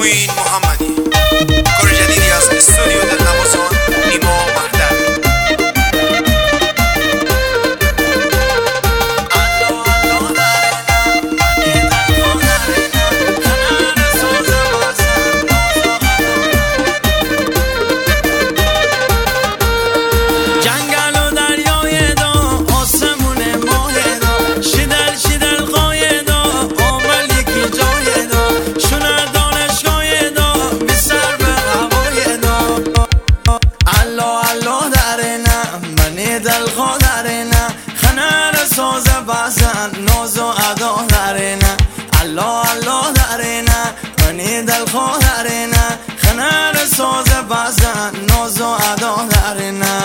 کوین محمدی، کار جدیدی از استودیو دلنوازان نیما مهدر. ساز بازن ناز و ادا دارینه الله الله دارینه منی دل خو دارینه خنر ساز بازن ناز و ادا دارینه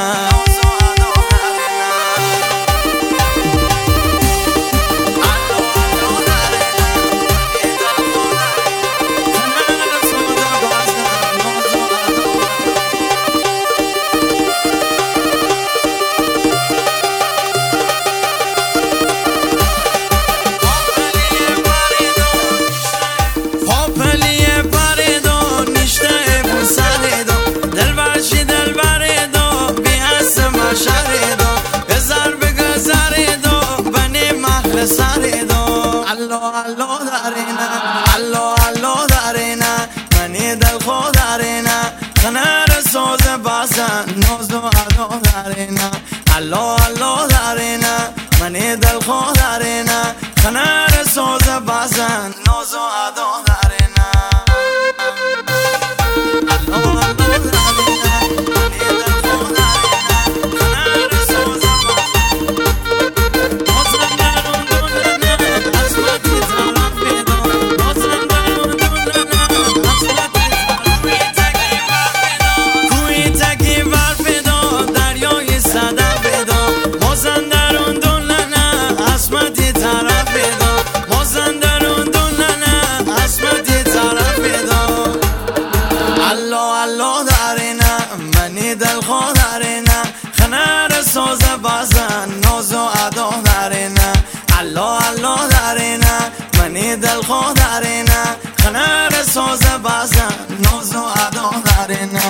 الله دارینه الله الله دارینه منی دل خو دارینه خنر ساز بازن ناز و ادا دارینه الله الله دارینه منی دل خو دارینه خنر ساز بازن ناز و ادا دارینه الله الله دارینه منی دل خو دارینه خنر ساز دل خو دارینه خنر ساز بازن ناز و ادا دارینه الله الله دارینه منی دل خو دارینه خنر ساز بازن ناز و ادا دارینه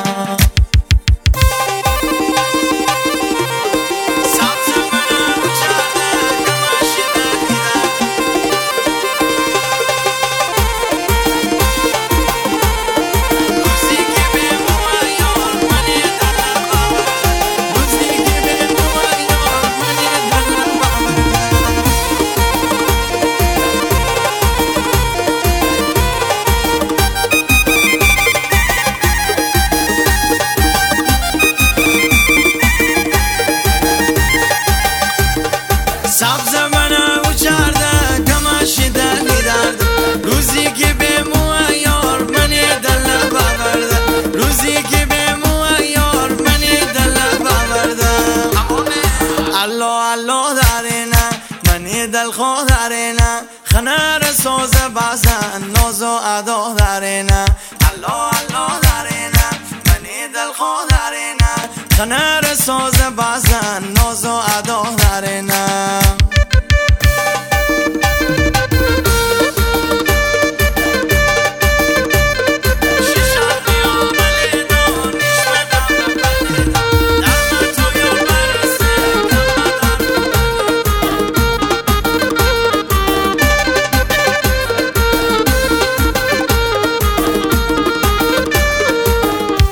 سبز منو کرده کماشی دلی درد روزی که به مو یار منی دل باورده روزی که به مو یار منی دل باورده الله الله دارینه منی دل خو دارینه خنر ساز بازن ناز و ادا دارینه الله الله دارینه منی دل خو دارینه خنر ساز بازن ناز و ادا دارینه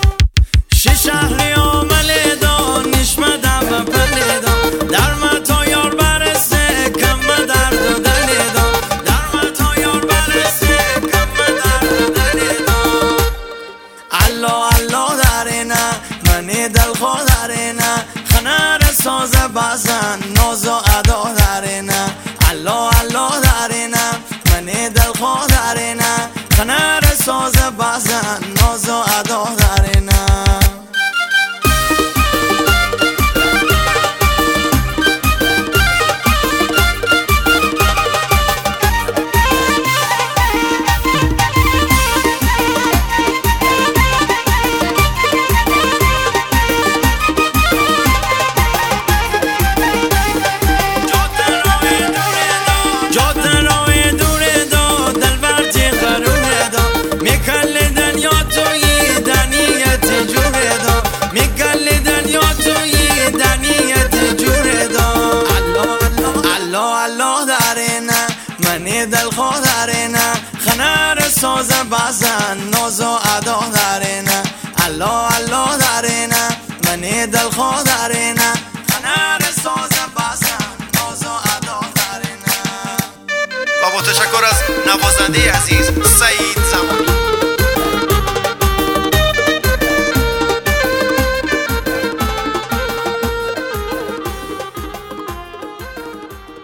شهری آمل دا نشمدم پلیدا در متای توی دنیت جور دا الله دارینه منی دل خود دارینه خنر ساز بزن ناز و ادا دارینه الله دارینه منی دل خود دارینه خنر ساز بزن ناز و ادا دارینه. و با تشکر از نوازنده عزیز